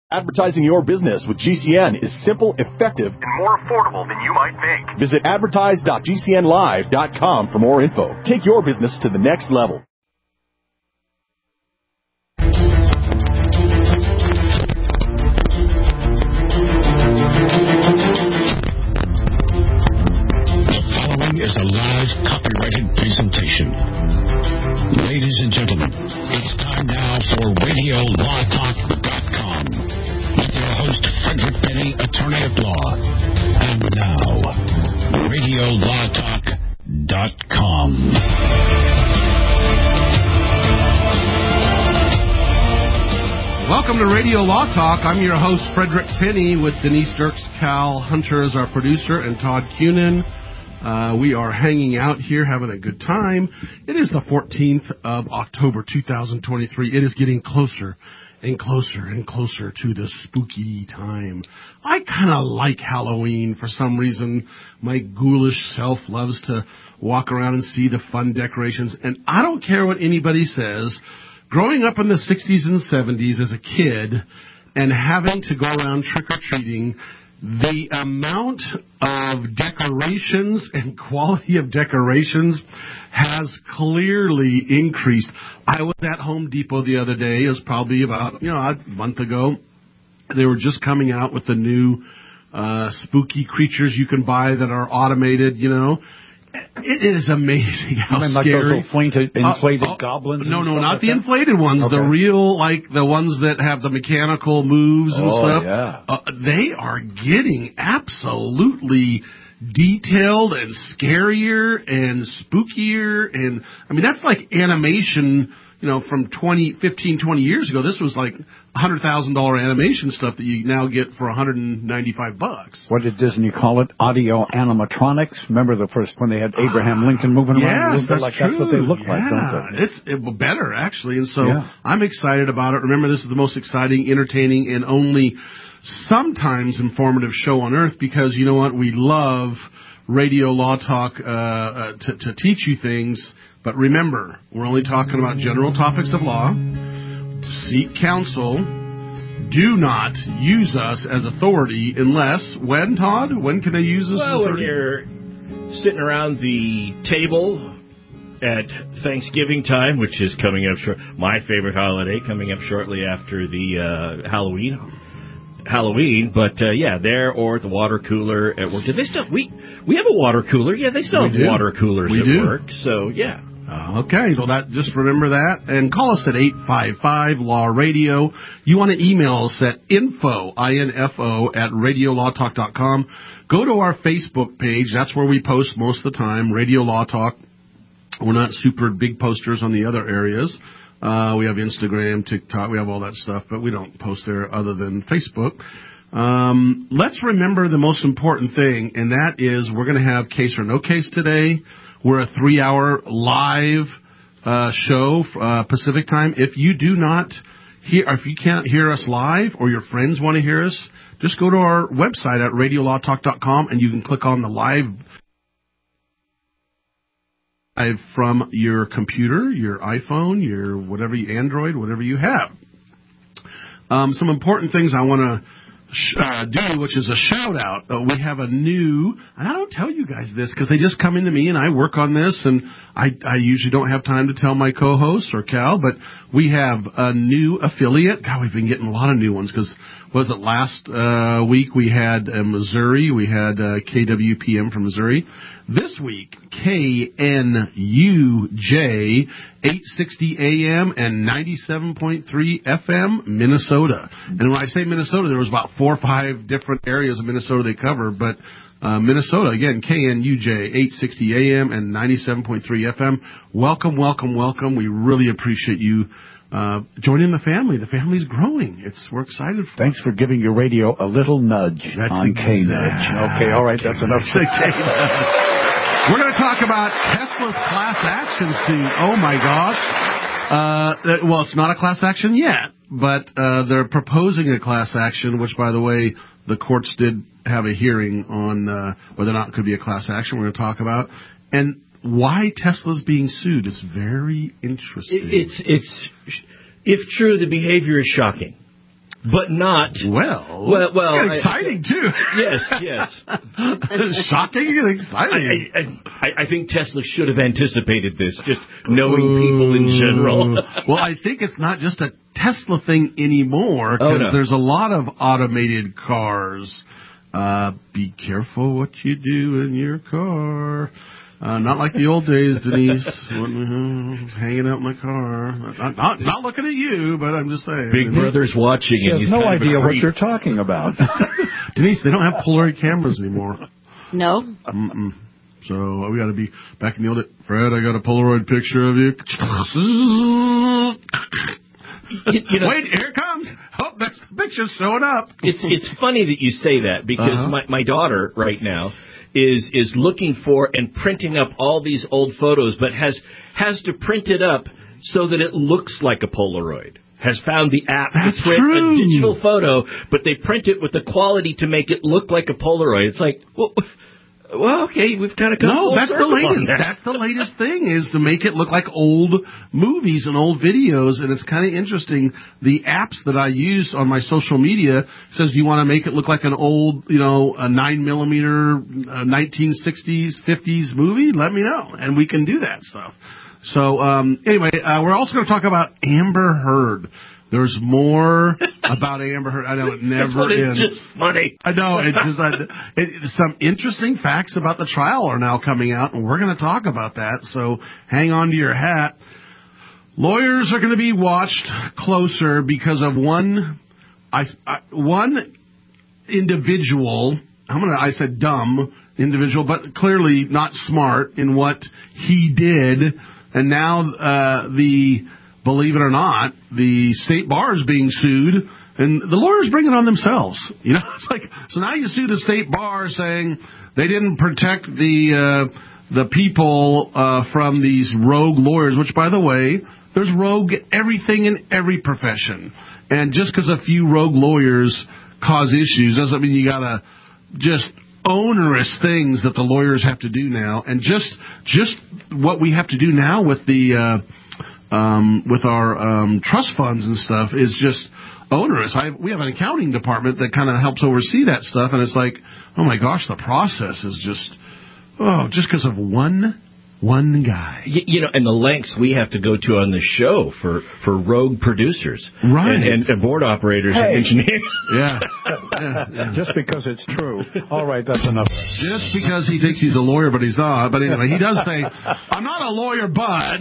Advertising your business with GCN is simple, effective, and more affordable than you might think. Visit advertise.gcnlive.com for more info. Take your business to the next level. The following is a live copyrighted presentation. Ladies and gentlemen, it's time now for RadioLawTalk.com with your host, Frederick Penny, attorney at law. And now, RadioLawTalk.com. Welcome to Radio Law Talk. I'm your host, Frederick Penny, with Denise Dirks, Cal Hunter as our producer, and Todd Cunin. We are hanging out here, having a good time. It is the 14th of October, 2023. It is getting closer and closer and closer to the spooky time. I kind of like Halloween for some reason. My ghoulish self loves to walk around and see the fun decorations. And I don't care what anybody says. Growing up in the 60s and 70s as a kid and having to go around trick-or-treating, the amount of decorations and quality of decorations has clearly increased. I was at Home Depot the other day. It was probably about, a month ago. They were just coming out with the new spooky creatures you can buy that are automated, It is amazing how scary. Like those inflated goblins? No, not like the that? inflated ones. Okay. The real, the ones that have the mechanical moves and stuff. Yeah. They are getting absolutely detailed and scarier and spookier. And, that's like animation, from 15, 20 years ago. This was like $100,000 animation stuff that you now get for $195. What did Disney call it? Audio animatronics? Remember the first when they had Abraham Lincoln moving around a little bit? That's what they look like, don't they? It's better, actually. And so I'm excited about it. Remember, this is the most exciting, entertaining, and only sometimes informative show on earth, because you know what? We love Radio Law Talk to teach you things. But remember, we're only talking about general topics of law. Seek counsel. Do not use us as authority unless, when, Todd? When can they use us as authority? When you're sitting around the table at Thanksgiving time, which is coming up short, my favorite holiday, coming up shortly after the Halloween, but there, or at the water cooler at work. Do they still? We have a water cooler. Yeah, they still have water coolers at work. So yeah. Okay, well, just remember that, and call us at 855-LAW-RADIO. You want to email us at info at radiolawtalk.com. Go to our Facebook page. That's where we post most of the time, Radio Law Talk. We're not super big posters on the other areas. We have Instagram, TikTok, we have all that stuff, but we don't post there other than Facebook. Let's remember the most important thing, and that is we're going to have Case or No Case today. We're a 3-hour live show, Pacific time. If you if you can't hear us live, or your friends want to hear us, just go to our website at radiolawtalk.com, and you can click on the live from your computer, your iPhone, your Android, whatever you have. Some important things I want to do, which is a shout out. We have a new, and I don't tell you guys this because they just come into me and I work on this, and I usually don't have time to tell my co-host or Cal, but we have a new affiliate. God, we've been getting a lot of new ones because last week we had Missouri, we had KWPM from Missouri. This week, KNUJ, 860 AM and 97.3 FM, Minnesota. And when I say Minnesota, there was about 4 or 5 different areas of Minnesota they cover, but Minnesota, again, KNUJ, 860 AM and 97.3 FM. Welcome, welcome, welcome. We really appreciate you joining the family. The family's growing. We're excited. Thanks for giving your radio a little nudge on K-Nudge. Okay, all right, that's enough. We're going to talk about Tesla's class action suit. Oh, my gosh. Well, it's not a class action yet, but they're proposing a class action, which, by the way, the courts did have a hearing on whether or not it could be a class action. We're going to talk about. And why Tesla's being sued is very interesting. It's if true, the behavior is shocking. but not well. Exciting too. Yes. Shocking and exciting. I think Tesla should have anticipated this, just knowing people in general. Well, I think it's not just a Tesla thing anymore, because there's a lot of automated cars. Be careful what you do in your car. Not like the old days, Denise, hanging out in my car. Not looking at you, but I'm just saying. Big Brother's watching. She has no idea what you're talking about. Denise, they don't have Polaroid cameras anymore. No. So we got to be back in the old days. Fred, I got a Polaroid picture of you. Wait, here it comes. Oh, that's the picture showing up. It's funny that you say that, because my daughter right now is looking for and printing up all these old photos, but has to print it up so that it looks like a Polaroid. Has found the app to print a digital photo, but they print it with the quality to make it look like a Polaroid. It's like, well, okay, we've kind of come full that's circle the latest. on that. That's the latest thing, is to make it look like old movies and old videos. And it's kind of interesting. The apps that I use on my social media says, "Do you want to make it look like an old, a 9mm 1960s, 50s movie? Let me know, and we can do that stuff." So anyway, we're also going to talk about Amber Heard. There's more about Amber Heard. I know it never ends. It's just funny. I know. It's just some interesting facts about the trial are now coming out, and we're going to talk about that. So hang on to your hat. Lawyers are going to be watched closer because of one individual. I said dumb individual, but clearly not smart in what he did, and now believe it or not, the state bar is being sued, and the lawyers bring it on themselves. It's like, so now you sue the state bar saying they didn't protect the people from these rogue lawyers, which, by the way, there's rogue everything in every profession. And just because a few rogue lawyers cause issues doesn't mean you got to just onerous things that the lawyers have to do now. And just what we have to do now with our trust funds and stuff is just onerous. We have an accounting department that kind of helps oversee that stuff, and it's like, oh my gosh, the process is just because of one guy. And the lengths we have to go to on the show for rogue producers, right, and board operators and engineers. Yeah. Just because it's true. All right, that's enough. Just because he thinks he's a lawyer, but he's not. But anyway, he does say, "I'm not a lawyer, but."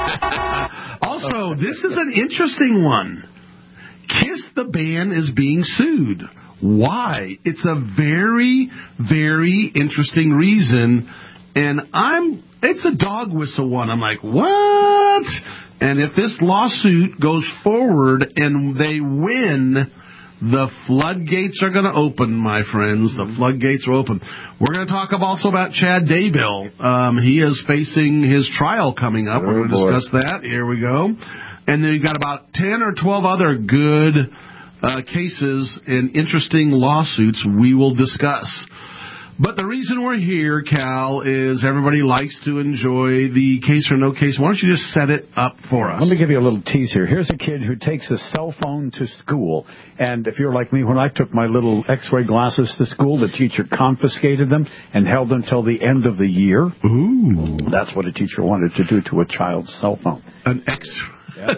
Also, this is an interesting one. Kiss the band is being sued. Why? It's a very, very interesting reason, and it's a dog whistle one. I'm like, what? And if this lawsuit goes forward and they win, the floodgates are going to open, my friends. The floodgates are open. We're going to talk also about Chad Daybell. He is facing his trial coming up. We're going to discuss that. Here we go. And then you've got about 10 or 12 other good cases and interesting lawsuits we will discuss. But the reason we're here, Cal, is everybody likes to enjoy the case or no case. Why don't you just set it up for us? Let me give you a little teaser. Here's a kid who takes a cell phone to school. And if you're like me, when I took my little X-ray glasses to school, the teacher confiscated them and held them till the end of the year. Ooh. That's what a teacher wanted to do to a child's cell phone. An X-ray. Get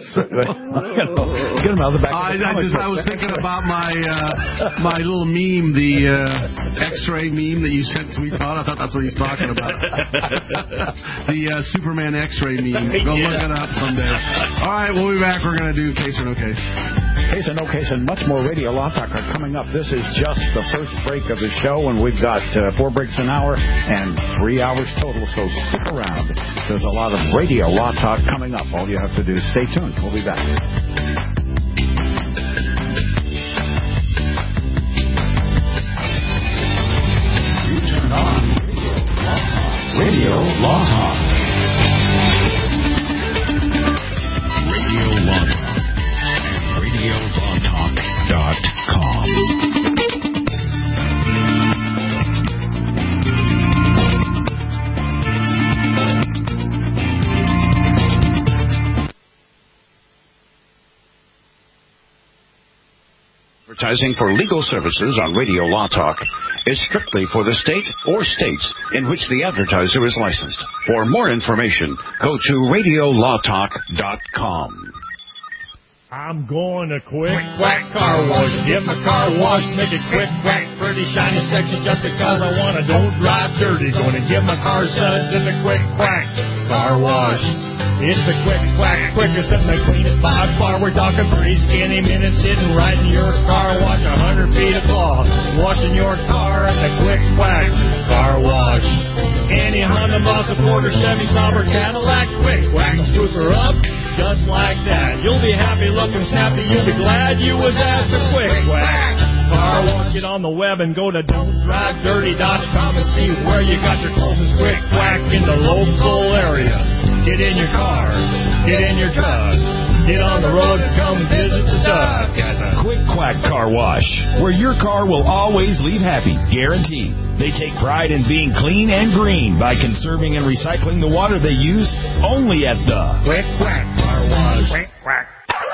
him out of the back. I was thinking about my little meme, the X-ray meme that you sent to me, Todd. I thought that's what he's talking about. The Superman X-ray meme. Go look it up someday. All right, we'll be back. We're going to do Case or No Case. Case or No Case and much more Radio Law Talk are coming up. This is just the first break of the show, and we've got 4 breaks an hour and 3 hours total, so stick around. There's a lot of Radio Law Talk coming up. All you have to do is stay tuned. We'll be back. You turn on Radio Law Talk. Radio Law Talk and RadioLawTalk.com. Advertising for legal services on Radio Law Talk is strictly for the state or states in which the advertiser is licensed. For more information, go to radiolawtalk.com. I'm going to Quick Quack Car Wash. Get my car washed, make it quick, quack, pretty, shiny, sexy, just because I want to. Don't drive dirty. Going to get my car suds in the Quick Quack Car Wash. It's the Quick Quack, quickest and the cleanest by far. We're talking 3 skinny minutes sitting right in your car wash. 100 feet of cloth, washing your car in the Quick Quack Car Wash. Any Honda, Mazda, Ford, or Chevy, Sauber, Cadillac, Quick Quack will swoop her up just like that. You'll be happy, looking snappy. You'll be glad you was at the Quick Quack Car Wash. Get on the web and go to don'tdrivedirty.com and see where you got your closest Quick Quack in the local area. Get in your car, get in your truck, get on the road and come visit the duck. Quick Quack Car Wash, where your car will always leave happy, guaranteed. They take pride in being clean and green by conserving and recycling the water they use only at the Quick Quack Car Wash. Quick Quack.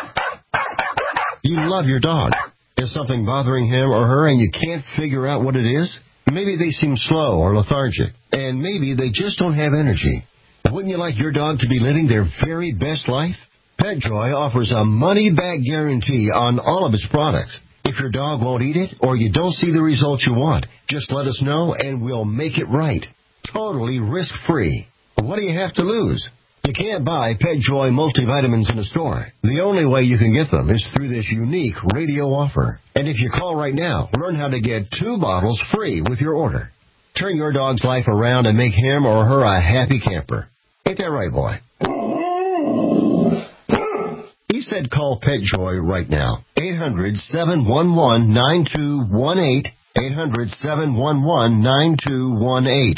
You love your dog. Is something bothering him or her and you can't figure out what it is? Maybe they seem slow or lethargic, and maybe they just don't have energy. Wouldn't you like your dog to be living their very best life? PetJoy offers a money-back guarantee on all of its products. If your dog won't eat it or you don't see the results you want, just let us know and we'll make it right. Totally risk-free. What do you have to lose? You can't buy PetJoy multivitamins in a store. The only way you can get them is through this unique radio offer. And if you call right now, learn how to get 2 bottles free with your order. Turn your dog's life around and make him or her a happy camper. Ain't that right, boy? He said call PetJoy right now. 800-711-9218. 800-711-9218.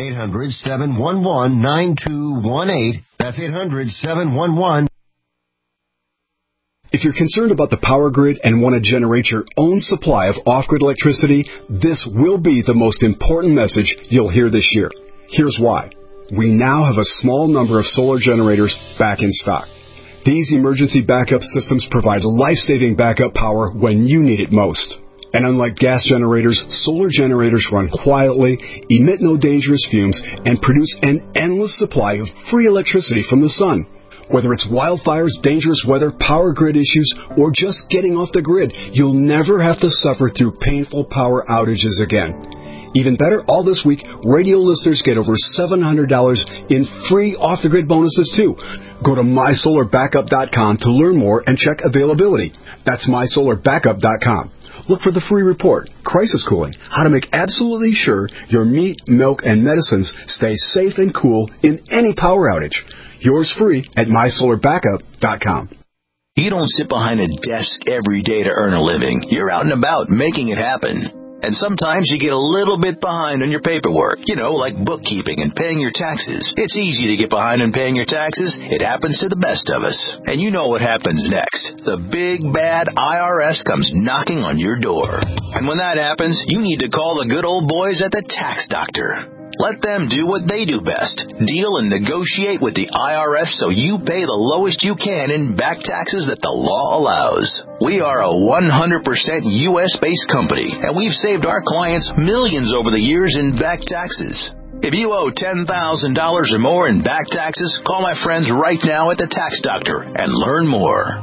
800-711-9218. That's 800-711. If you're concerned about the power grid and want to generate your own supply of off-grid electricity, this will be the most important message you'll hear this year. Here's why. We now have a small number of solar generators back in stock. These emergency backup systems provide life-saving backup power when you need it most. And unlike gas generators, solar generators run quietly, emit no dangerous fumes, and produce an endless supply of free electricity from the sun. Whether it's wildfires, dangerous weather, power grid issues, or just getting off the grid, you'll never have to suffer through painful power outages again. Even better, all this week, radio listeners get over $700 in free off-the-grid bonuses, too. Go to mysolarbackup.com to learn more and check availability. That's mysolarbackup.com. Look for the free report, Crisis Cooling, how to make absolutely sure your meat, milk, and medicines stay safe and cool in any power outage. Yours free at mysolarbackup.com. You don't sit behind a desk every day to earn a living. You're out and about making it happen. And sometimes you get a little bit behind on your paperwork, like bookkeeping and paying your taxes. It's easy to get behind on paying your taxes. It happens to the best of us. And you know what happens next. The big, bad IRS comes knocking on your door. And when that happens, you need to call the good old boys at the Tax Doctor. Let them do what they do best. Deal and negotiate with the IRS so you pay the lowest you can in back taxes that the law allows. We are a 100% U.S.-based company, and we've saved our clients millions over the years in back taxes. If you owe $10,000 or more in back taxes, call my friends right now at the Tax Doctor and learn more.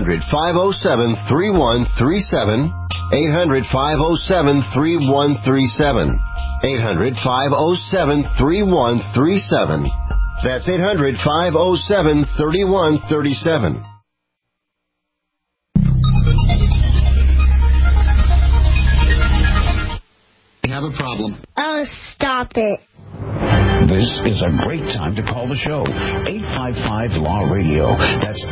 800-507-3137. 800-507-3137. 800-507-3137. That's 800-507-3137. We have a problem. Oh, stop it. This is a great time to call the show. 855-LAW-RADIO. That's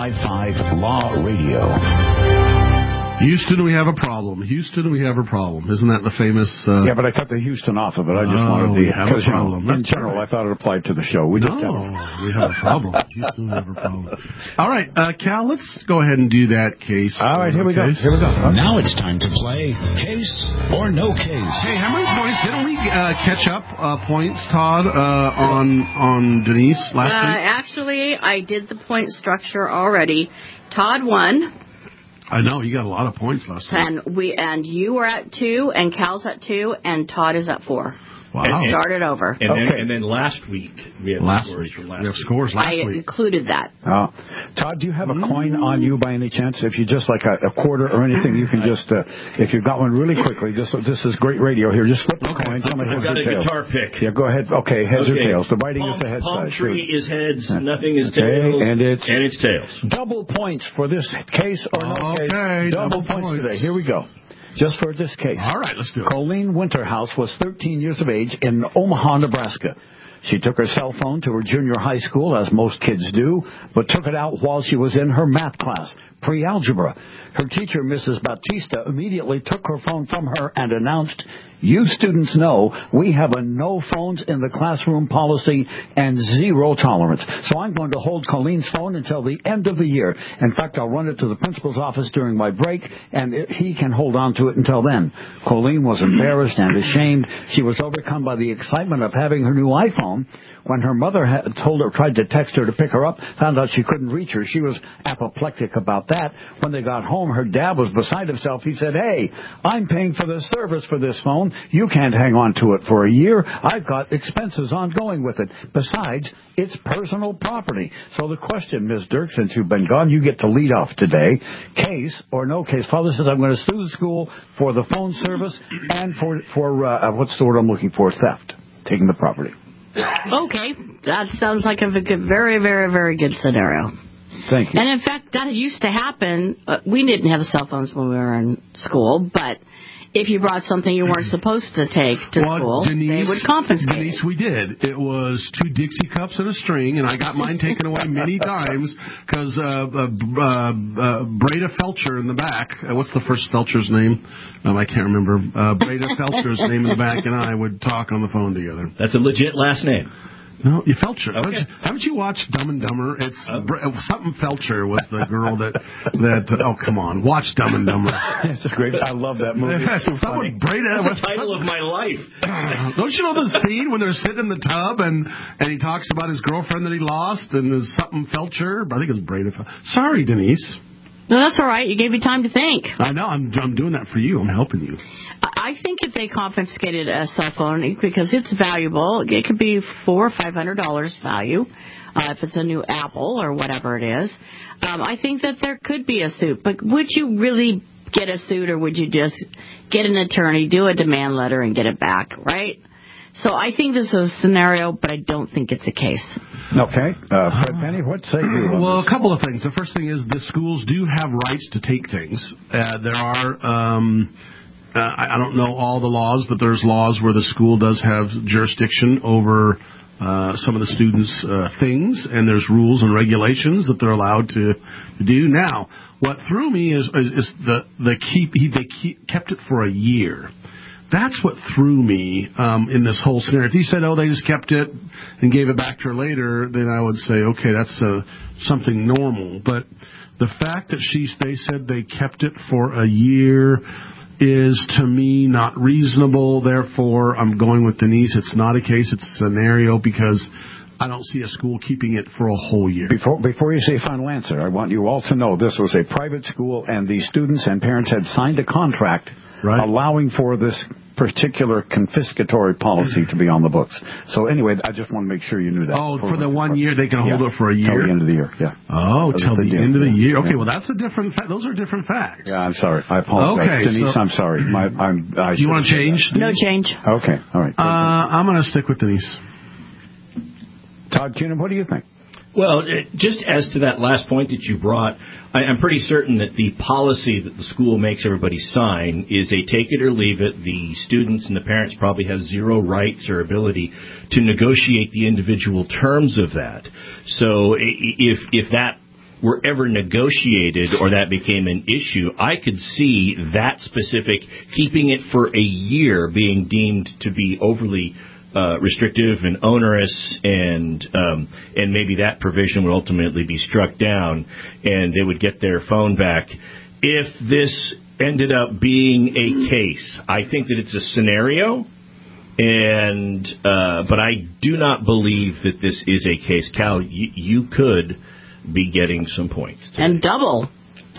855-LAW-RADIO. Houston, we have a problem. Houston, we have a problem. Isn't that the famous... Yeah, but I cut the Houston off of it. I just wanted we have a problem. In general, I thought it applied to the show. We have a problem. Houston, we have a problem. All right, Cal, let's go ahead and do that case. All right, here we go. Now it's time to play Case or No Case. Hey, how many points? Didn't we catch up points, Todd, on Denise last week? Actually, I did the point structure already. Todd won. I know, you got a lot of points last week. And you were at 2, and Cal's at 2, and Todd is at 4. Wow. Started over. And then last week, we had scores from last week. We have scores last week. I included that. Todd, do you have a coin on you by any chance? If you just like a quarter or anything, you can just, if you've got one really quickly, this is great radio here. Just flip the coin. Tell me heads or tails. I've got a guitar pick. Yeah, go ahead. Okay, heads or tails. The writing is the head palm side. Tree is heads, nothing is tails. And it's tails. Double points for this case or no case. Double points today. Here we go. Just for this case. All right, let's do it. Colleen Winterhouse was 13 years of age in Omaha, Nebraska. She took her cell phone to her junior high school, as most kids do, but took it out while she was in her math class, pre-algebra. Her teacher, Mrs. Bautista, immediately took her phone from her and announced, "You students know we have a no phones in the classroom policy and zero tolerance. So I'm going to hold Colleen's phone until the end of the year. In fact, I'll run it to the principal's office during my break, and he can hold on to it until then." Colleen was embarrassed and ashamed. She was overcome by the excitement of having her new iPhone. When her mother tried to text her to pick her up, found out she couldn't reach her. She was apoplectic about that. When they got home, her dad was beside himself. He said, "Hey, I'm paying for the service for this phone. You can't hang on to it for a year. I've got expenses ongoing with it. Besides, it's personal property." So the question, Ms. Dirk, since you've been gone, you get to lead off today. Case or no case? Father says, I'm going to sue the school for the phone service and for what's the word I'm looking for? Theft. Taking the property. Okay, that sounds like a very, very, very good scenario. Thank you. And in fact, that used to happen. We didn't have cell phones when we were in school, but if you brought something you weren't supposed to take to school, they would confiscate it. Denise, we did. It was 2 Dixie cups and a string, and I got mine taken away many times because Breda Felcher in the back. What's the first Felcher's name? I can't remember. Breda Felcher's name in the back, and I would talk on the phone together. That's a legit last name. No, you Felcher. Okay. Haven't you watched Dumb and Dumber? It's something Felcher was the girl that. Oh, come on, watch Dumb and Dumber. It's great. I love that movie. It's so funny. That's the title of my life. Don't you know the scene when they're sitting in the tub and he talks about his girlfriend that he lost and there's something Felcher? I think it's Breda. Sorry, Denise. No, that's all right. You gave me time to think. I know. I'm doing that for you. I'm helping you. I think if they confiscated a cell phone, because it's valuable, it could be $400 or $500 value if it's a new Apple or whatever it is. I think that there could be a suit. But would you really get a suit, or would you just get an attorney, do a demand letter, and get it back, right? So I think this is a scenario, but I don't think it's a case. Okay. Fred Penny, what say you? Well, a couple of things. The first thing is the schools do have rights to take things. There are, I don't know all the laws, but there's laws where the school does have jurisdiction over some of the students' things, and there's rules and regulations that they're allowed to do. Now, what threw me is they kept it for a year. That's what threw me in this whole scenario. If he said, they just kept it and gave it back to her later, then I would say, okay, that's something normal. But the fact that they said they kept it for a year is, to me, not reasonable. Therefore, I'm going with Denise. It's not a case. It's a scenario because I don't see a school keeping it for a whole year. Before you say final answer, I want you all to know this was a private school, and the students and parents had signed a contract allowing for this particular confiscatory policy to be on the books. So anyway, I just want to make sure you knew that. Oh, for the 1 year, they can hold it for a year? Till the end of the year, yeah. Oh, till the end of the year. Okay, well, that's a different those are different facts. Yeah, I'm sorry. I apologize. Okay, Denise, I'm sorry. Do you want to change? No change. Okay, all right. I'm going to stick with Denise. Todd Kunin, what do you think? Well, just as to that last point that you brought, I'm pretty certain that the policy that the school makes everybody sign is a take it or leave it. The students and the parents probably have zero rights or ability to negotiate the individual terms of that. So if that were ever negotiated or that became an issue, I could see that specific keeping it for a year being deemed to be overly restrictive and onerous, and maybe that provision would ultimately be struck down, and they would get their phone back. If this ended up being a case, I think that it's a scenario, and but I do not believe that this is a case. Cal, you could be getting some points today. And double.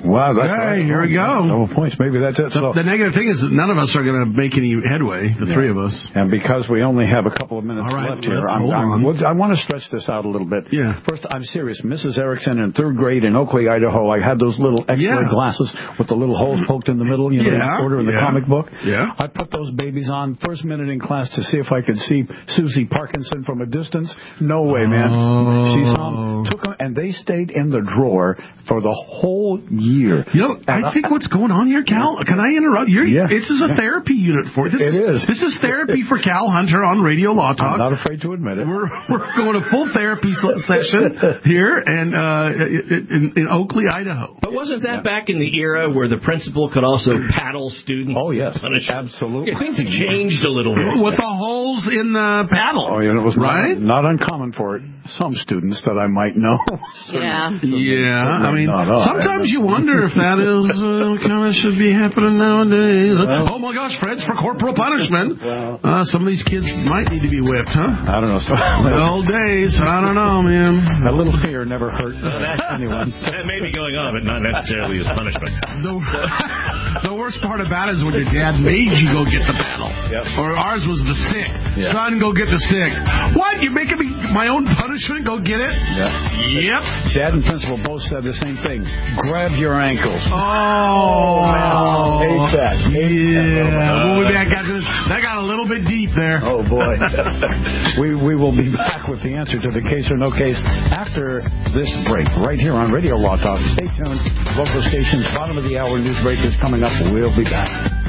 Wow, that's hey, here we go. Double points. Maybe that's it. The negative thing is that none of us are going to make any headway, the three of us. And because we only have a couple of minutes left here, I want to stretch this out a little bit. Yeah. First, I'm serious. Mrs. Erickson in 3rd grade in Oakley, Idaho, I had those little X-ray glasses with the little holes poked in the middle, order in the comic book. Yeah. I put those babies on first minute in class to see if I could see Susie Parkinson from a distance. No way, man. She saw them, took them, and they stayed in the drawer for the whole year. I think what's going on here, Cal, can I interrupt? This is a therapy unit for you. This is therapy for Cal Hunter on Radio Law Talk. I'm not afraid to admit it. We're going to full therapy session here and in Oakley, Idaho. But wasn't that back in the era where the principal could also paddle students? Oh, yes. Absolutely. Things have changed a little bit. With the holes in the paddle. Oh, yeah, it was right? not uncommon for some students that I might know. Yeah. I mean, sometimes you wonder if that is kind of should be happening nowadays. Oh my gosh, Fred's for corporal punishment. Some of these kids might need to be whipped, huh? I don't know. The old days, I don't know, man. A little fear never hurt anyone. That may be going on, but not necessarily as punishment. The worst part about it is when your dad made you go get the paddle. Yep. Or ours was the stick. Son, go get the stick. What? You're making me my own punishment? Go get it? Yep. Dad and principal both said the same thing. Grab your ankles. Oh, man. Hate that. We'll be back after this. That got a little bit deep there. Oh, boy. We will be back with the answer to the case or no case after this break, right here on Radio Law Talk. Stay tuned. Local stations, bottom of the hour news break is coming up. We'll be back.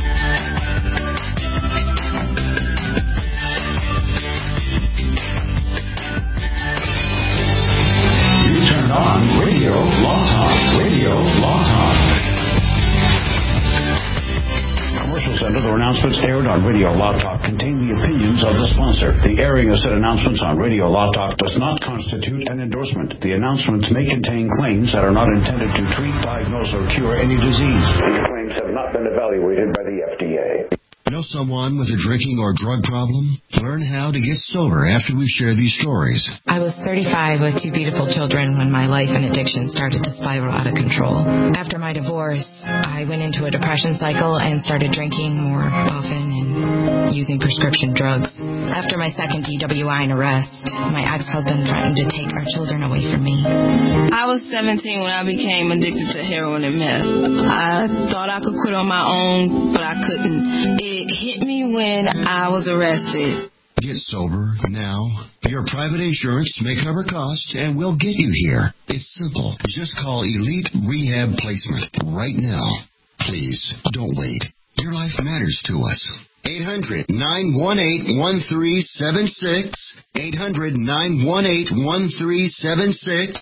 You turned on Radio Law Talk. Radio Law Talk. Commercials and other announcements aired on Radio Law Talk contain the opinions of the sponsor. The airing of said announcements on Radio Law Talk does not constitute an endorsement. The announcements may contain claims that are not intended to treat, diagnose, or cure any disease. These claims have not been evaluated by the FDA. Know someone with a drinking or drug problem? Learn how to get sober after we share these stories. I was 35 with 2 beautiful children when my life and addiction started to spiral out of control. After my divorce, I went into a depression cycle and started drinking more often and using prescription drugs. After my second DWI and arrest, my ex-husband threatened to take our children away from me. I was 17 when I became addicted to heroin and meth. I thought I could quit on my own, but I couldn't. It hit me when I was arrested. Get sober now. Your private insurance may cover costs and we'll get you here. It's simple. Just call Elite Rehab Placement right now. Please, don't wait. Your life matters to us. 800-918-1376. 800-918-1376.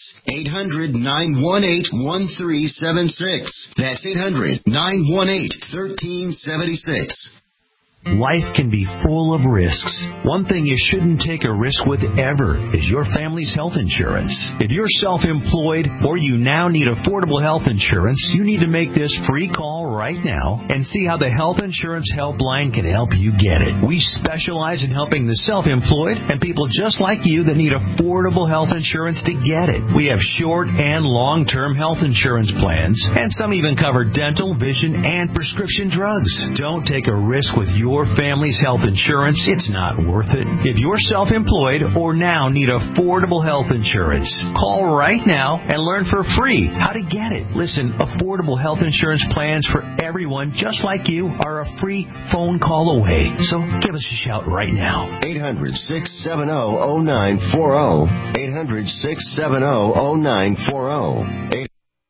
800-918-1376. That's 800-918-1376. Life can be full of risks. One thing you shouldn't take a risk with ever is your family's health insurance. If you're self-employed or you now need affordable health insurance, you need to make this free call right now and see how the Health Insurance Helpline can help you get it. We specialize in helping the self-employed and people just like you that need affordable health insurance to get it. We have short and long-term health insurance plans, and some even cover dental, vision, and prescription drugs. Don't take a risk with your family's health insurance. It's not worth it. If you're self-employed or now need affordable health insurance, call right now and learn for free how to get it. Listen, affordable health insurance plans for everyone just like you are a free phone call away. So give us a shout right now. 800-670-0940. 800-670-0940.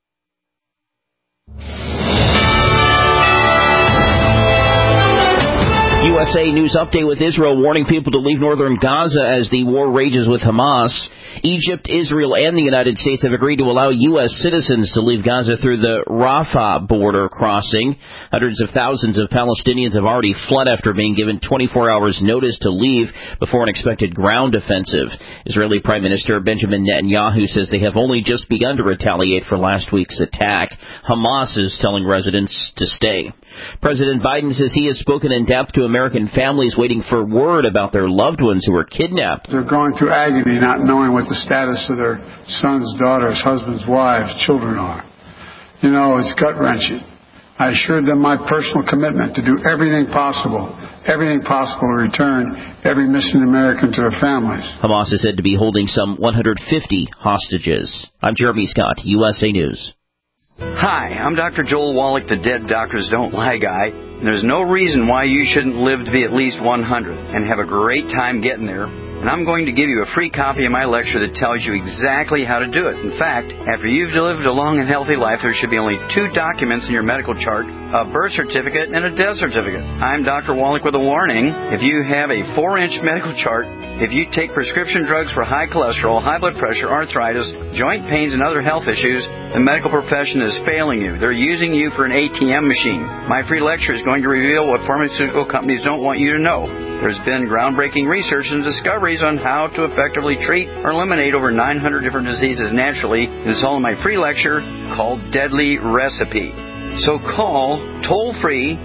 USA News Update with Israel warning people to leave northern Gaza as the war rages with Hamas. Egypt, Israel, and the United States have agreed to allow U.S. citizens to leave Gaza through the Rafah border crossing. Hundreds of thousands of Palestinians have already fled after being given 24 hours notice to leave before an expected ground offensive. Israeli Prime Minister Benjamin Netanyahu says they have only just begun to retaliate for last week's attack. Hamas is telling residents to stay. President Biden says he has spoken in depth to American families waiting for word about their loved ones who were kidnapped. They're going through agony not knowing what the status of their sons, daughters, husbands, wives, children are. it's gut-wrenching. I assured them my personal commitment to do everything possible to return every missing American to their families. Hamas is said to be holding some 150 hostages. I'm Jeremy Scott, USA News. Hi, I'm Dr. Joel Wallach, the Dead Doctors Don't Lie guy. And there's no reason why you shouldn't live to be at least 100 and have a great time getting there. And I'm going to give you a free copy of my lecture that tells you exactly how to do it. In fact, after you've lived a long and healthy life, there should be only 2 documents in your medical chart, a birth certificate and a death certificate. I'm Dr. Wallach with a warning. If you have a 4-inch medical chart, if you take prescription drugs for high cholesterol, high blood pressure, arthritis, joint pains, and other health issues, the medical profession is failing you. They're using you for an ATM machine. My free lecture is going to reveal what pharmaceutical companies don't want you to know. There's been groundbreaking research and discoveries on how to effectively treat or eliminate over 900 different diseases naturally. It's all in my free lecture called Deadly Recipe. So call toll-free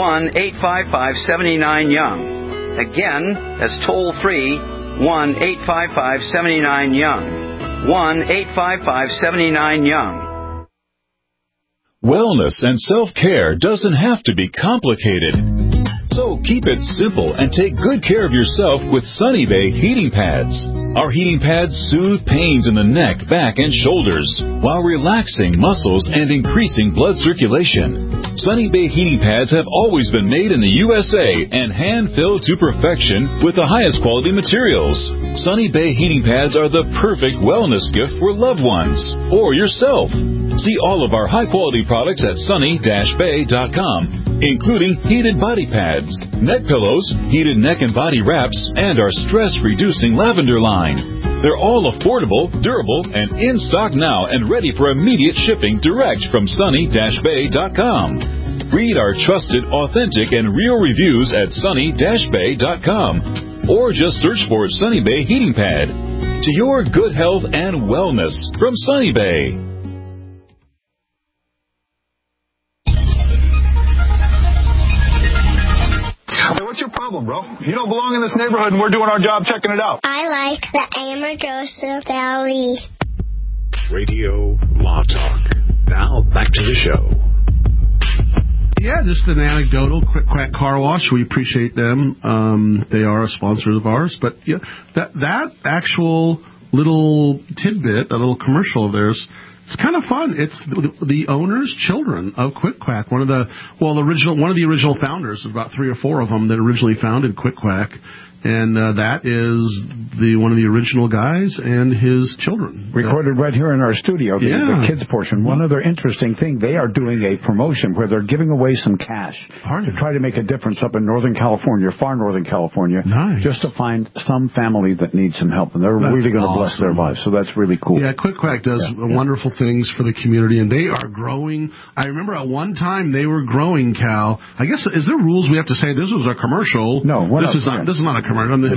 1-855-79-YOUNG. Again, that's toll-free 1-855-79-YOUNG. 1-855-79-YOUNG. Wellness and self-care doesn't have to be complicated. So keep it simple and take good care of yourself with Sunny Bay heating pads. Our heating pads soothe pains in the neck, back, and shoulders while relaxing muscles and increasing blood circulation. Sunny Bay heating pads have always been made in the USA and hand-filled to perfection with the highest quality materials. Sunny Bay heating pads are the perfect wellness gift for loved ones or yourself. See all of our high-quality products at sunny-bay.com, including heated body pads, neck pillows, heated neck and body wraps, and our stress-reducing lavender line. They're all affordable, durable, and in stock now and ready for immediate shipping direct from sunny-bay.com. Read our trusted, authentic, and real reviews at sunny-bay.com or just search for Sunny Bay Heating Pad. To your good health and wellness from Sunny Bay. What's your problem, bro? You don't belong in this neighborhood, and we're doing our job checking it out. I like the Amargosa Valley. Radio Law Talk. Now, back to the show. Yeah, just an anecdotal Quick Quack Car Wash. We appreciate them. They are a sponsor of ours. But yeah, that actual little tidbit, a little commercial of theirs, it's kind of fun. It's the owner's children of Quick Quack. One of the original founders. There's about 3 or 4 of them that originally founded Quick Quack, and that is one of the original guys and his children. Recorded right here in our studio, the kids portion. One other interesting thing, they are doing a promotion where they're giving away some cash to try to make a difference up in Northern California, far Northern California, just to find some family that needs some help, and they're really going to bless their lives. So that's really cool. Yeah, Quick Quack does wonderful things for the community, and they are growing. I remember at one time they were growing, Cal. I guess, is there rules we have to say this was a commercial? No, this is not a commercial.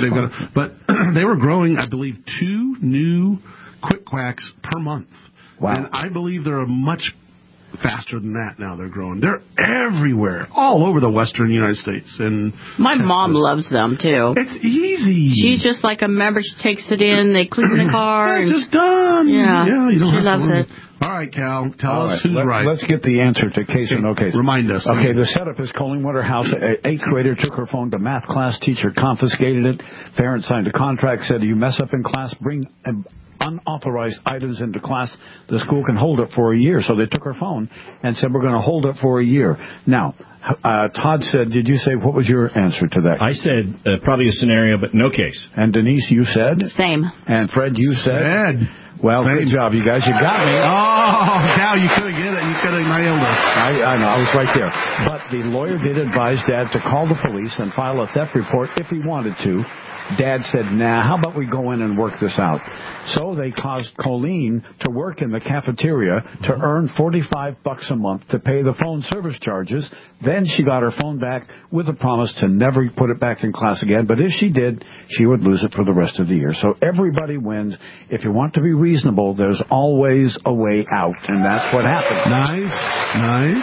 But they were growing, I believe, 2 new Quick Quacks per month. Wow. And I believe they're much faster than that now. They're growing. They're everywhere, all over the western United States. And my mom loves them, too. It's easy. She's just like a member. She takes it in, they clean the car. It's just done. Yeah, you don't she loves it. All right, Cal, tell us who's right. Let's get the answer to case or no case. Remind us. Okay, the setup is Colleen Winter House. An 8th grader took her phone to math class. Teacher confiscated it. Parents signed a contract, said, you mess up in class, bring unauthorized items into class. The school can hold it for a year. So they took her phone and said, we're going to hold it for a year. Now, Todd said, did you say, what was your answer to that? I said probably a scenario, but no case. And Denise, you said? Same. And Fred, you said? Well, good job, you guys. You got me. Oh, Cal, you could have nailed it. I know. I was right there. But the lawyer did advise Dad to call the police and file a theft report if he wanted to. Dad said, nah, how about we go in and work this out? So they caused Colleen to work in the cafeteria to earn $45 a month to pay the phone service charges. Then she got her phone back with a promise to never put it back in class again. But if she did, she would lose it for the rest of the year. So everybody wins. If you want to be reasonable, there's always a way out. And that's what happened. Nice.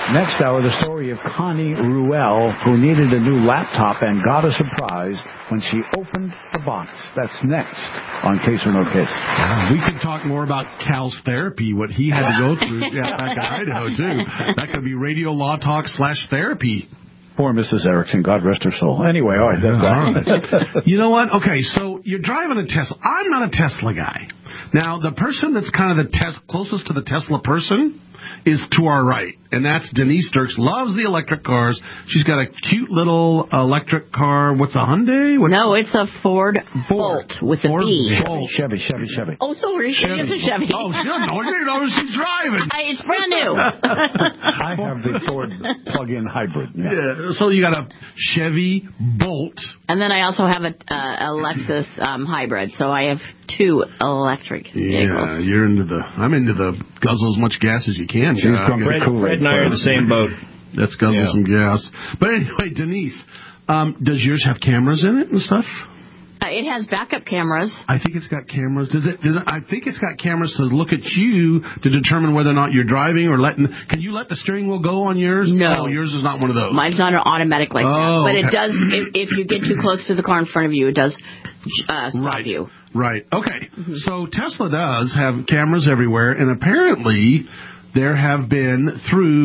Next hour, the story of Connie Ruel, who needed a new laptop and got a surprise when she opened the box. That's next on Case or No Case. We could talk more about Cal's therapy, what he had to go through back in Idaho, too. That could be Radio Law Talk /therapy. Poor Mrs. Erickson, God rest her soul. Anyway, all right, that's that. You know what? Okay, so you're driving a Tesla. I'm not a Tesla guy. Now, the person that's kind of closest to the Tesla person is to our right, and that's Denise Dirks. Loves the electric cars. She's got a cute little electric car. What's a Hyundai? No, it's a Ford Bolt with a B. Chevy. Oh, sorry. It's a Chevy. Oh, she doesn't know. She knows she's driving. It's brand new. I have the Ford plug-in hybrid. Yeah. So you got a Chevy Bolt. And then I also have a Lexus hybrid, so I have two electric vehicles. Yeah, I'm into the guzzle as much gas as you can. Fred and I are in the same boat. Let's guzzle some gas. But anyway, Denise, does yours have cameras in it and stuff? It has backup cameras. I think it's got cameras. I think it's got cameras to look at you to determine whether or not you're driving or can you let the steering wheel go on yours? No. Oh, yours is not one of those. Mine's not an automatic like that. But it does, if you get too close to the car in front of you, it does stop you. Right. Okay. Mm-hmm. So Tesla does have cameras everywhere, and apparently there have been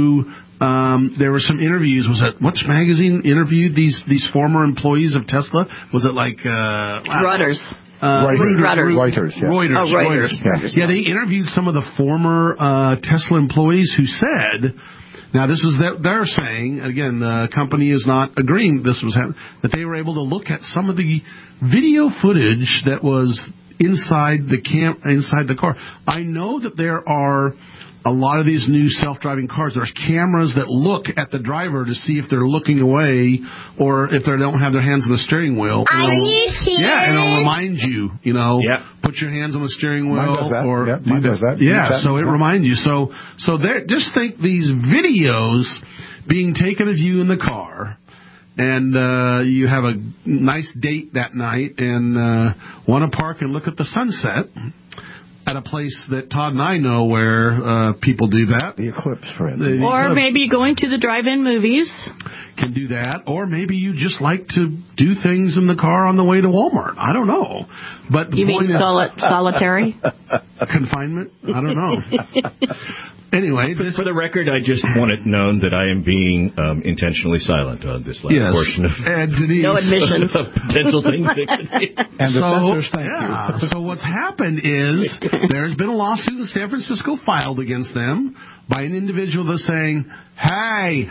there were some interviews. Was it which magazine interviewed these former employees of Tesla? Was it like Reuters? Reuters. Yeah. Reuters. Yeah, they interviewed some of the former Tesla employees who said. Now, this is they're saying, again, the company is not agreeing this was happening, that they were able to look at some of the video footage that was inside the car. I know that there are a lot of these new self-driving cars. There's cameras that look at the driver to see if they're looking away or if they don't have their hands on the steering wheel. Are you serious? Yeah, and it'll remind you, put your hands on the steering wheel. Mine does that. Or mine does that. Yeah, so it reminds you. So just think these videos being taken of you in the car, and you have a nice date that night and want to park and look at the sunset at a place that Todd and I know where people do that. The Eclipse, for instance. Or maybe going to the drive-in movies. Can do that. Or maybe you just like to do things in the car on the way to Walmart. I don't know. But you mean solitary? Confinement? I don't know. Anyway, for the record, I just want it known that I am being intentionally silent on this last portion of no admissions of potential things that could be. And the censors, thank you. So what's happened is there's been a lawsuit in San Francisco filed against them by an individual that's saying, hey,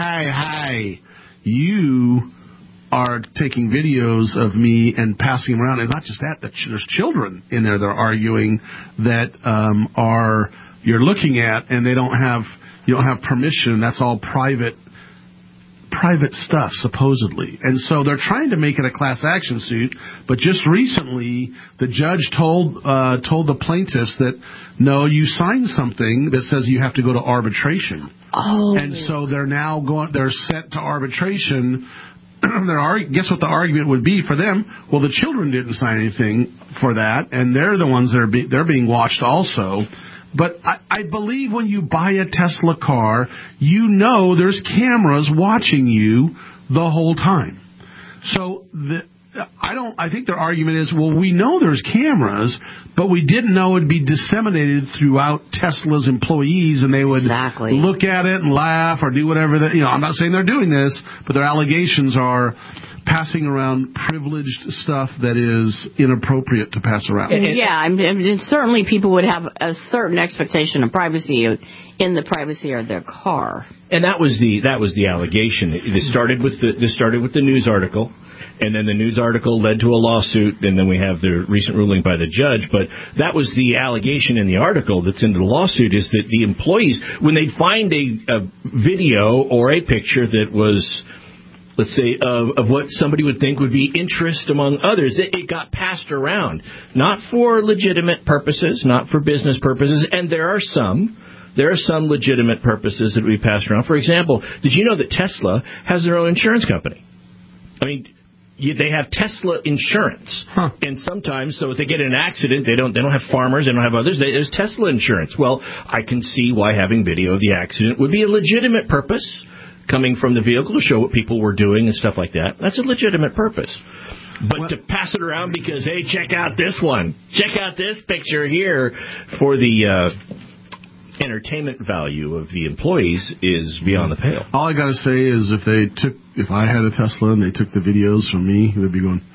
you are taking videos of me and passing them around. And not just that, there's children in there that are arguing that you're looking at, and you don't have permission. That's all private stuff, supposedly. And so they're trying to make it a class action suit, but just recently the judge told the plaintiffs that, no, you signed something that says you have to go to arbitration. Oh. And so they're set to arbitration. Guess what the argument would be for them? Well, the children didn't sign anything for that, and they're the ones that they're being watched also. But I believe when you buy a Tesla car, there's cameras watching you the whole time. So I think their argument is, well, we know there's cameras, but we didn't know it'd be disseminated throughout Tesla's employees, and they would look at it and laugh or do whatever. I'm not saying they're doing this, but their allegations are passing around privileged stuff that is inappropriate to pass around. And certainly people would have a certain expectation of privacy in the privacy of their car. And that was the allegation. This started with the news article, and then the news article led to a lawsuit, and then we have the recent ruling by the judge. But that was the allegation in the article that's in the lawsuit, is that the employees, when they'd find a video or a picture that was, let's say, of what somebody would think would be interest among others, it got passed around, not for legitimate purposes, not for business purposes, and there are some legitimate purposes that we pass around. For example, did you know that Tesla has their own insurance company? I mean, they have Tesla insurance, and sometimes, so if they get in an accident, they don't have farmers, they don't have others. There's Tesla insurance. Well, I can see why having video of the accident would be a legitimate purpose, coming from the vehicle to show what people were doing and stuff like that. That's a legitimate purpose. But to pass it around because, hey, check out this one, check out this picture here for the entertainment value of the employees is beyond the pale. All I got to say is if I had a Tesla and they took the videos from me, they'd be going,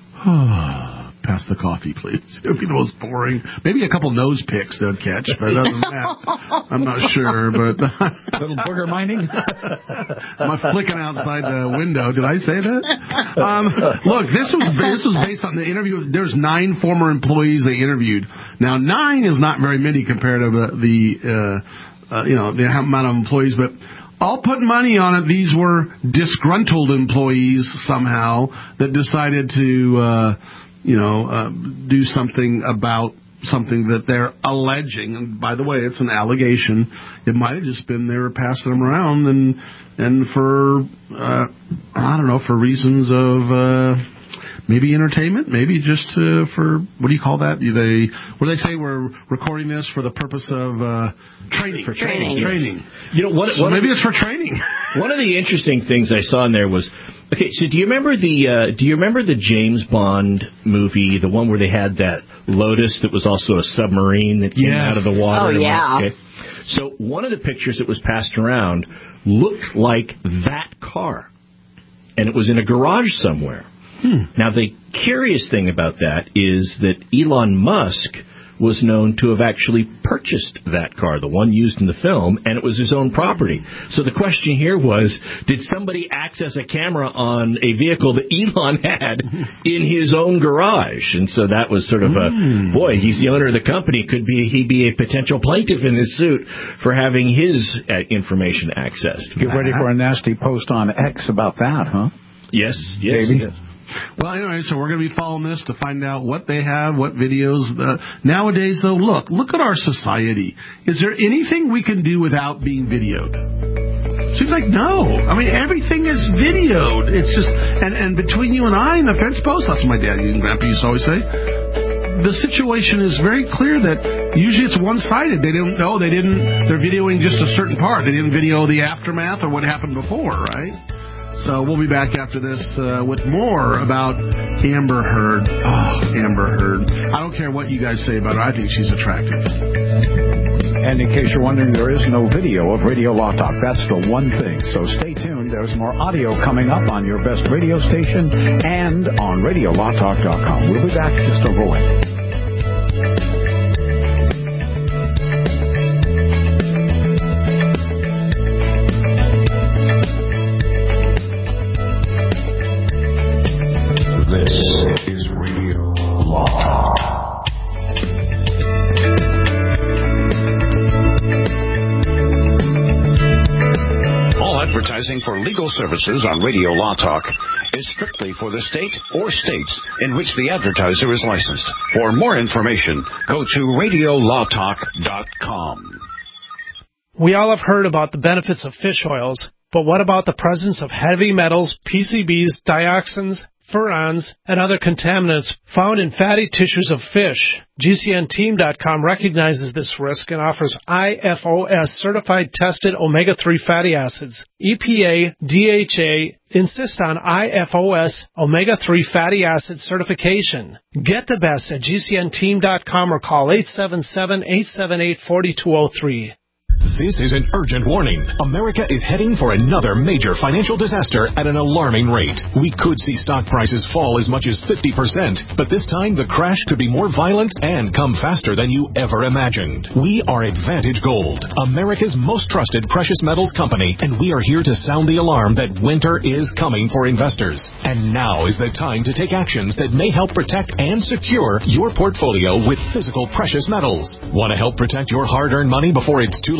pass the coffee, please. It would be the most boring. Maybe a couple nose picks they'd catch, but other than that, I'm not sure. But little booger mining? Am I flicking outside the window? Did I say that? Look, this was based on the interview. There's 9 former employees they interviewed. Now, 9 is not very many compared to the amount of employees, but I'll put money on it. These were disgruntled employees somehow that decided to do something about something that they're alleging. And by the way, it's an allegation. It might have just been they were passing them around and for for reasons of maybe entertainment, maybe just for what do you call that? What do they say? We're recording this for the purpose of training. For training. You know what? Maybe it's for training. One of the interesting things I saw in there was, okay, so do you remember the James Bond movie, the one where they had that Lotus that was also a submarine that came out of the water? Oh, yeah. Okay. So one of the pictures that was passed around looked like that car, and it was in a garage somewhere. Now, the curious thing about that is that Elon Musk was known to have actually purchased that car, the one used in the film, and it was his own property. So the question here was, did somebody access a camera on a vehicle that Elon had in his own garage? And so that was sort of he's the owner of the company. Could he be a potential plaintiff in this suit for having his information accessed? Get ready for a nasty post on X about that, huh? Yes. Well, anyway, so we're going to be following this to find out what they have, what videos. Nowadays, though, look at our society. Is there anything we can do without being videoed? Seems like no. I mean, everything is videoed. It's just, and between you and I and the fence post, that's what my daddy and grandpa used to always say, the situation is very clear that usually it's one-sided. They're videoing just a certain part. They didn't video the aftermath or what happened before, right? So we'll be back after this with more about Amber Heard. Oh, Amber Heard. I don't care what you guys say about her. I think she's attractive. And in case you're wondering, there is no video of Radio Law Talk. That's the one thing. So stay tuned. There's more audio coming up on your best radio station and on RadioLawTalk.com. We'll be back just over a minute. For legal services on Radio Law Talk is strictly for the state or states in which the advertiser is licensed. For more information, go to RadioLawTalk.com. We all have heard about the benefits of fish oils, but what about the presence of heavy metals, PCBs, dioxins, furans, and other contaminants found in fatty tissues of fish? GCNteam.com recognizes this risk and offers IFOS certified tested omega-3 fatty acids. EPA, DHA insist on IFOS omega-3 fatty acid certification. Get the best at GCNteam.com or call 877-878-4203. This is an urgent warning. America is heading for another major financial disaster at an alarming rate. We could see stock prices fall as much as 50%, but this time the crash could be more violent and come faster than you ever imagined. We are Advantage Gold, America's most trusted precious metals company, and we are here to sound the alarm that winter is coming for investors. And now is the time to take actions that may help protect and secure your portfolio with physical precious metals. Want to help protect your hard-earned money before it's too late?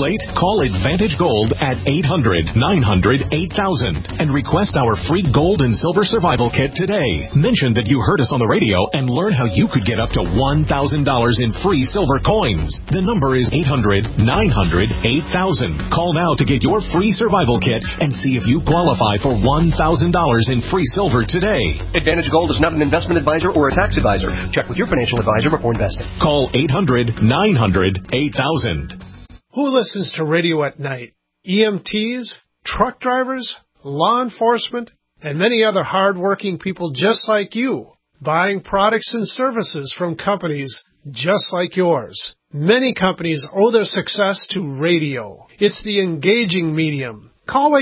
late? Call Advantage Gold at 800-900-8000 and request our free gold and silver survival kit today. Mention that you heard us on the radio and learn how you could get up to $1,000 in free silver coins. The number is 800-900-8000. Call now to get your free survival kit and see if you qualify for $1,000 in free silver today. Advantage Gold is not an investment advisor or a tax advisor. Check with your financial advisor before investing. Call 800-900-8000. Who listens to radio at night? EMTs, truck drivers, law enforcement, and many other hard-working people just like you, buying products and services from companies just like yours. Many companies owe their success to radio. It's the engaging medium. Call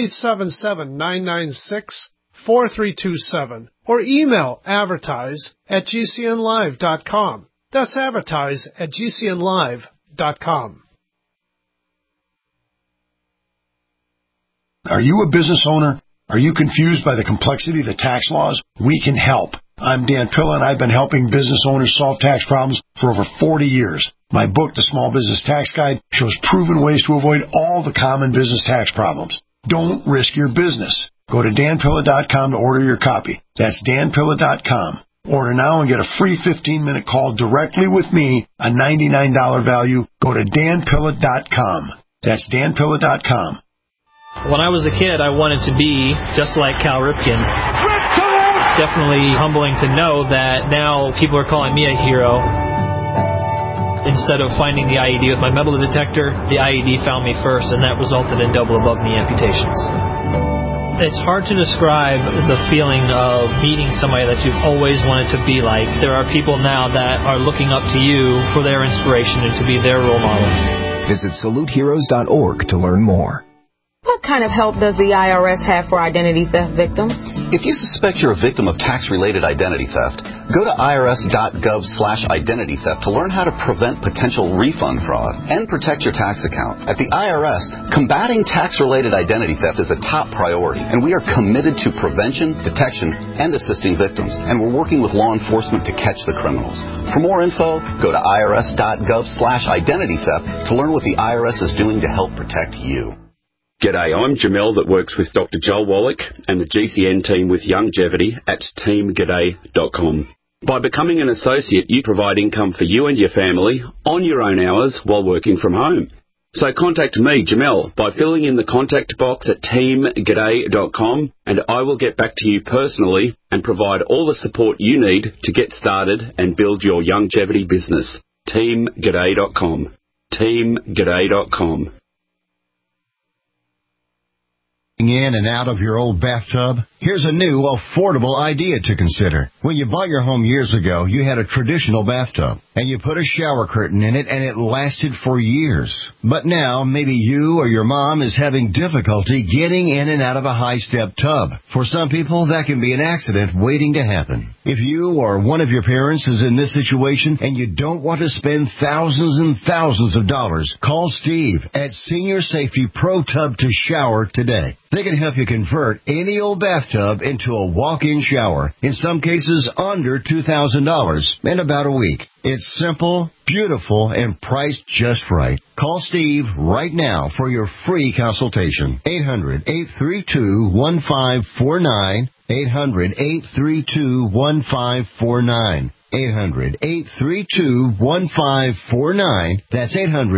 877-996-4327 or email advertise@gcnlive.com. That's advertise@gcnlive.com. Are you a business owner? Are you confused by the complexity of the tax laws? We can help. I'm Dan Pilla, and I've been helping business owners solve tax problems for over 40 years. My book, The Small Business Tax Guide, shows proven ways to avoid all the common business tax problems. Don't risk your business. Go to danpilla.com to order your copy. That's danpilla.com. Order now and get a free 15-minute call directly with me, a $99 value. Go to danpilla.com. That's danpilla.com. When I was a kid, I wanted to be just like Cal Ripken. It's definitely humbling to know that now people are calling me a hero. Instead of finding the IED with my metal detector, the IED found me first, and that resulted in double above-knee amputations. It's hard to describe the feeling of meeting somebody that you've always wanted to be like. There are people now that are looking up to you for their inspiration and to be their role model. Visit SaluteHeroes.org to learn more. What kind of help does the IRS have for identity theft victims? If you suspect you're a victim of tax-related identity theft, go to irs.gov/identity theft to learn how to prevent potential refund fraud and protect your tax account. At the IRS, combating tax-related identity theft is a top priority, and we are committed to prevention, detection, and assisting victims, and we're working with law enforcement to catch the criminals. For more info, go to irs.gov/identity theft to learn what the IRS is doing to help protect you. G'day, I'm Jamel that works with Dr. Joel Wallach and the GCN team with Longevity at teamg'day.com. By becoming an associate, you provide income for you and your family on your own hours while working from home. So contact me, Jamel, by filling in the contact box at teamg'day.com, and I will get back to you personally and provide all the support you need to get started and build your longevity business. teamg'day.com. teamg'day.com. In and out of your old bathtub? Here's a new, affordable idea to consider. When you bought your home years ago, you had a traditional bathtub, and you put a shower curtain in it, and it lasted for years. But now, maybe you or your mom is having difficulty getting in and out of a high-step tub. For some people, that can be an accident waiting to happen. If you or one of your parents is in this situation and you don't want to spend thousands and thousands of dollars, call Steve at Senior Safety Pro Tub to Shower today. They can help you convert any old bathtub into a walk-in shower, in some cases under $2,000, in about a week. It's simple, beautiful, and priced just right. Call Steve right now for your free consultation. 800-832-1549. 800-832-1549. 800-832-1549. That's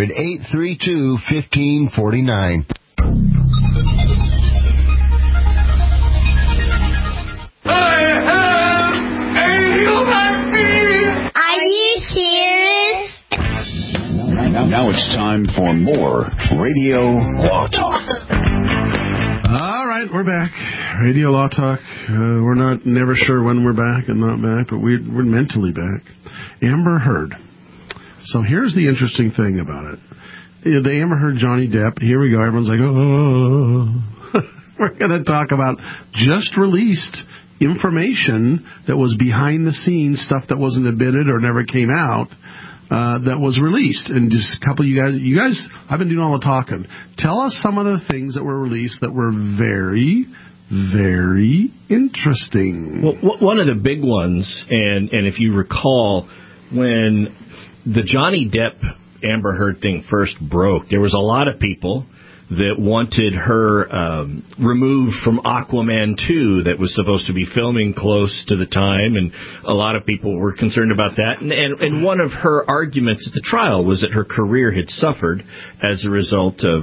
800-832-1549. Are you serious? Now it's time for more Radio Law Talk. All right, we're back. Radio Law Talk. We're never sure when we're back and not back, but we're mentally back. Amber Heard. So here's the interesting thing about it. The Amber Heard, Johnny Depp. Here we go. Everyone's like, oh. We're going to talk about just released information that was behind the scenes, stuff that wasn't admitted or never came out, that was released. And just a couple of you guys, I've been doing all the talking. Tell us some of the things that were released that were very, very interesting. Well, one of the big ones, and if you recall, when the Johnny Depp Amber Heard thing first broke, there was a lot of people that wanted her removed from Aquaman 2 that was supposed to be filming close to the time, and a lot of people were concerned about that. And one of her arguments at the trial was that her career had suffered as a result of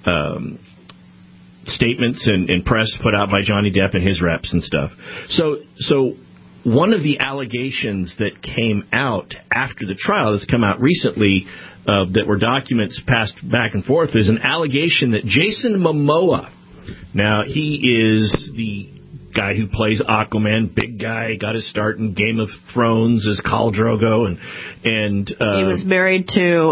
statements and press put out by Johnny Depp and his reps and stuff. So one of the allegations that came out after the trial that's come out recently that were documents passed back and forth is an allegation that Jason Momoa, now he is the guy who plays Aquaman, big guy, got his start in Game of Thrones as Khal Drogo, and he was married to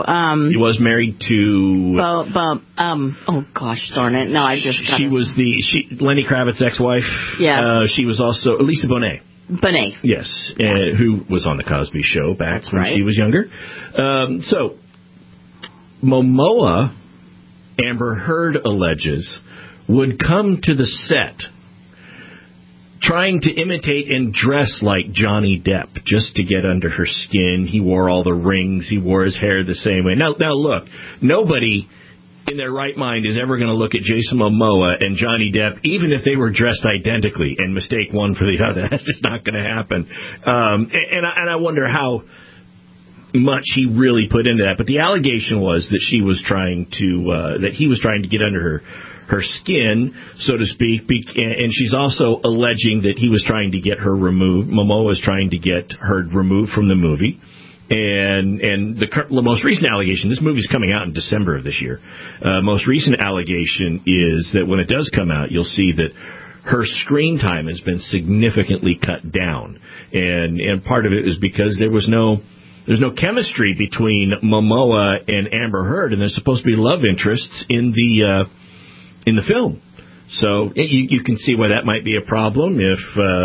oh gosh darn it, no, I just got Lenny Kravitz's ex-wife. Yes. She was also Lisa Bonet. Yes, who was on the Cosby Show back when she was younger. So Momoa, Amber Heard alleges, would come to the set trying to imitate and dress like Johnny Depp just to get under her skin. He wore all the rings. He wore his hair the same way. Now look, nobody in their right mind is ever going to look at Jason Momoa and Johnny Depp, even if they were dressed identically, and mistake one for the other. That's just not going to happen. And I wonder how much he really put into that. But the allegation was that he was trying to get under her skin, so to speak, and she's also alleging that he was trying to get her removed. Momoa was trying to get her removed from the movie. And the most recent allegation, this movie's coming out in December of this year. Most recent allegation is that when it does come out, you'll see that her screen time has been significantly cut down. And part of it is because there's no chemistry between Momoa and Amber Heard, and there's supposed to be love interests in the film. So you can see why that might be a problem. If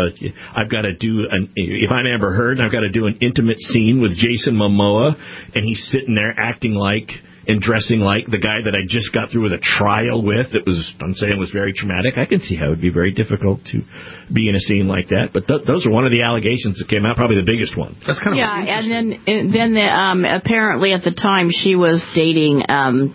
if I'm Amber Heard and I've got to do an intimate scene with Jason Momoa, and he's sitting there acting like and dressing like the guy that I just got through with a trial with, I'm saying was very traumatic. I can see how it would be very difficult to be in a scene like that. But those are one of the allegations that came out, probably the biggest one. That's kind of and then apparently at the time she was dating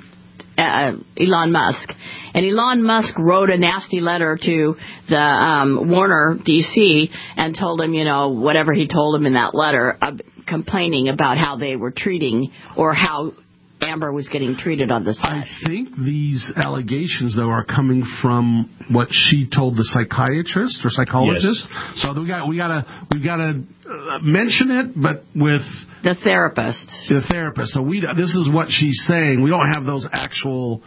Elon Musk. And Elon Musk wrote a nasty letter to the Warner DC and told him, whatever he told him in that letter, complaining about how they were treating or how Amber was getting treated on the set. I think these allegations, though, are coming from what she told the psychiatrist or psychologist. Yes. So we got to mention it, but with the therapist. So this is what she's saying. We don't have those actual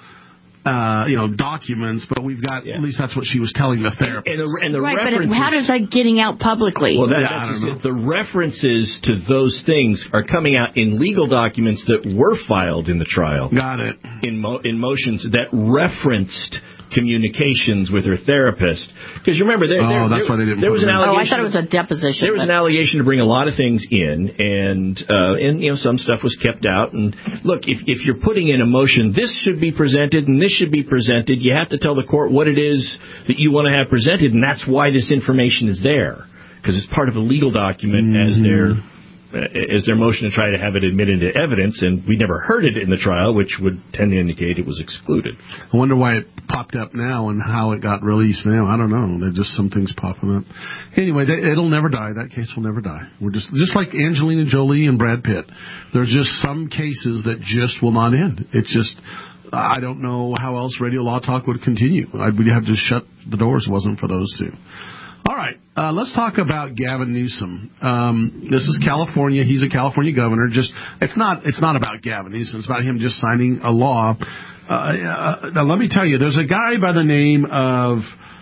documents, but we've got, at least that's what she was telling the therapist. And the references, but how does that getting out publicly? Well, the references to those things are coming out in legal documents that were filed in the trial. Got it. In motions that referenced communications with her therapist. Because you remember, that's why they didn't. There was an allegation. I thought it was a deposition. There was an allegation to bring a lot of things in, and some stuff was kept out. And look, if you're putting in a motion, this should be presented and this should be presented, you have to tell the court what it is that you want to have presented, and that's why this information is there, because it's part of a legal document as their motion to try to have it admitted into evidence, and we never heard it in the trial, which would tend to indicate it was excluded. I wonder why it popped up now and how it got released now. I don't know. There's just some things popping up. Anyway, it'll never die. That case will never die. We're just like Angelina Jolie and Brad Pitt. There's just some cases that just will not end. It's just, I don't know how else Radio Law Talk would continue. We'd have to shut the doors if it wasn't for those two. All right, let's talk about Gavin Newsom. This is California. He's a California governor. It's not about Gavin Newsom. It's about him just signing a law. Now, let me tell you, there's a guy by the name of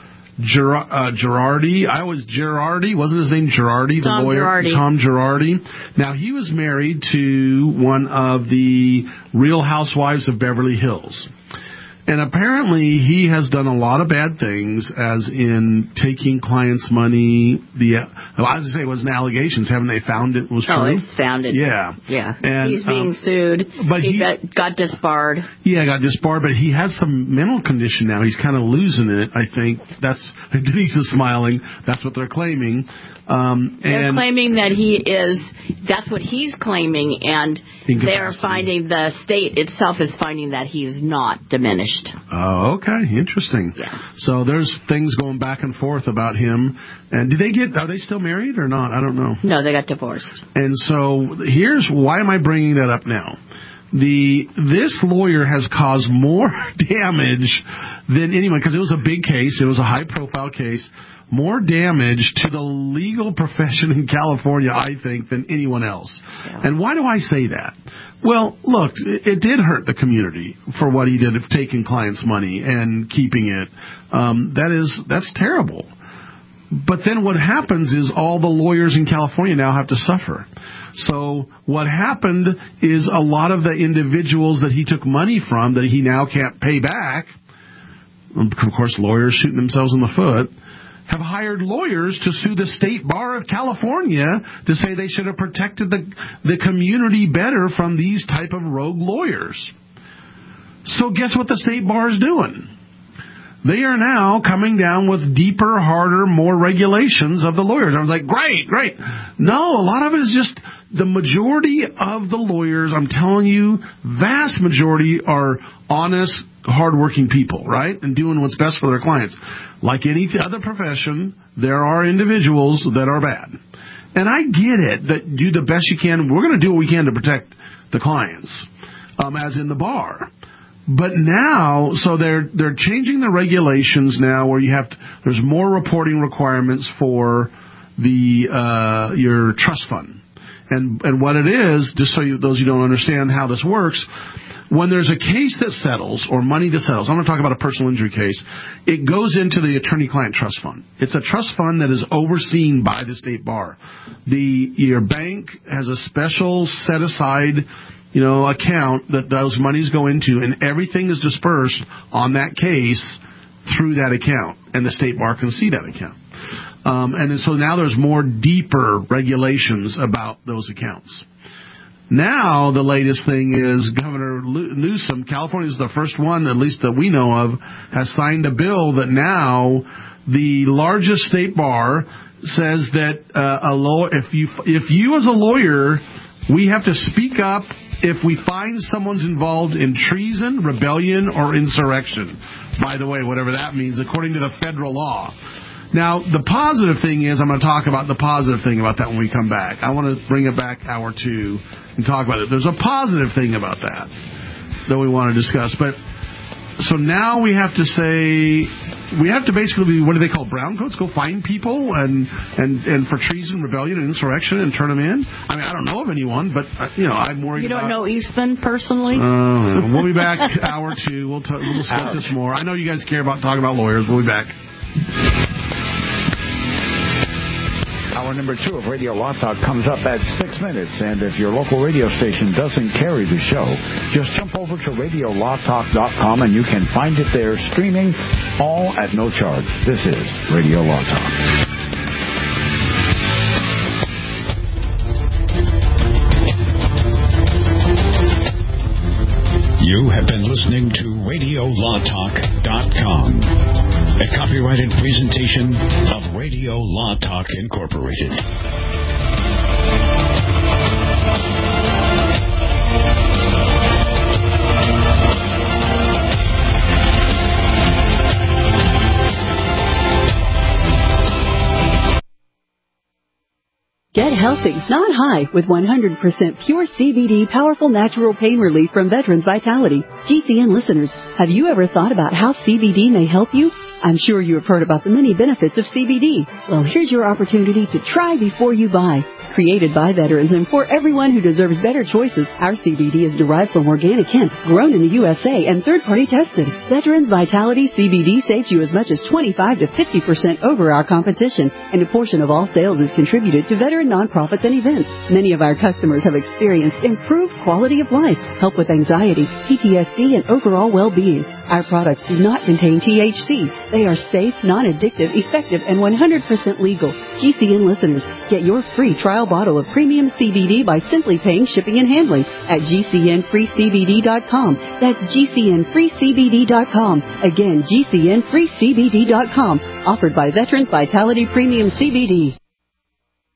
Girardi. Girardi. Wasn't his name Girardi, the lawyer? Girardi. Tom Girardi. Now, he was married to one of the Real Housewives of Beverly Hills. And apparently he has done a lot of bad things, as in taking clients' money. Well, as I say, it wasn't allegations. Haven't they found it was true? Oh, it's founded. Yeah. Yeah. And, he's being sued. But he got disbarred. Yeah, got disbarred, but he has some mental condition now. He's kind of losing it, I think. Denise is smiling. That's what they're claiming. They're claiming that that's what he's claiming, and they're finding, the state itself is finding that he's not diminished. Oh, okay. Interesting. Yeah. So there's things going back and forth about him. And are they still married or not? I don't know. No, they got divorced. And so why am I bringing that up now? This lawyer has caused more damage than anyone, because it was a big case. It was a high-profile case. More damage to the legal profession in California, I think, than anyone else. Yeah. And why do I say that? Well, look, it did hurt the community for what he did of taking clients' money and keeping it. That's terrible. But then what happens is all the lawyers in California now have to suffer. So what happened is a lot of the individuals that he took money from that he now can't pay back, of course, lawyers shooting themselves in the foot, have hired lawyers to sue the State Bar of California to say they should have protected the community better from these type of rogue lawyers. So guess what the State Bar is doing? They are now coming down with deeper, harder, more regulations of the lawyers. I was like, great. No, a lot of it is just the majority of the lawyers, I'm telling you, vast majority are honest, hardworking people, right? And doing what's best for their clients. Like any other profession, there are individuals that are bad. And I get it, that do the best you can. We're going to do what we can to protect the clients, as in the bar. But now, so they're changing the regulations now where there's more reporting requirements for your trust fund. And what it is, just so those who don't understand how this works, when there's a case that settles or money that settles, I'm going to talk about a personal injury case, it goes into the attorney-client trust fund. It's a trust fund that is overseen by the State Bar. Your bank has a special set-aside account that those monies go into, and everything is dispersed on that case through that account, and the State Bar can see that account. And so now there's more deeper regulations about those accounts. Now the latest thing is Governor Newsom, California is the first one, at least that we know of, has signed a bill that now the largest State Bar says that if you as a lawyer, we have to speak up if we find someone's involved in treason, rebellion, or insurrection. By the way, whatever that means, according to the federal law. Now, the positive thing is, I'm going to talk about the positive thing about that when we come back. I want to bring it back hour 2 and talk about it. There's a positive thing about that we want to discuss. But so now we have to basically be, what do they call, brown coats? Go find people and for treason, rebellion, and insurrection and turn them in? I mean, I don't know of anyone, but, I'm worried about... You don't know Eastman personally? We'll be back hour 2. We'll discuss this more. I know you guys care about talking about lawyers. We'll be back. Hour number 2 of Radio Law Talk comes up at 6 minutes, and if your local radio station doesn't carry the show, just jump over to RadioLawTalk.com and you can find it there streaming, all at no charge. This is Radio Law Talk. You have been listening to RadioLawTalk.com, a copyrighted presentation of Radio Law Talk Incorporated. Get healthy, not high, with 100% pure CBD powerful natural pain relief from Veterans Vitality. GCN listeners, have you ever thought about how CBD may help you? I'm sure you have heard about the many benefits of CBD. Well, here's your opportunity to try before you buy. Created by veterans and for everyone who deserves better choices, our CBD is derived from organic hemp, grown in the USA, and third-party tested. Veterans Vitality CBD saves you as much as 25 to 50% over our competition, and a portion of all sales is contributed to veteran nonprofits and events. Many of our customers have experienced improved quality of life, help with anxiety, PTSD, and overall well-being. Our products do not contain THC. They are safe, non-addictive, effective, and 100% legal. GCN listeners, get your free trial bottle of premium CBD by simply paying shipping and handling at GCNFreeCBD.com. That's GCNFreeCBD.com. Again, GCNFreeCBD.com. Offered by Veterans Vitality Premium CBD.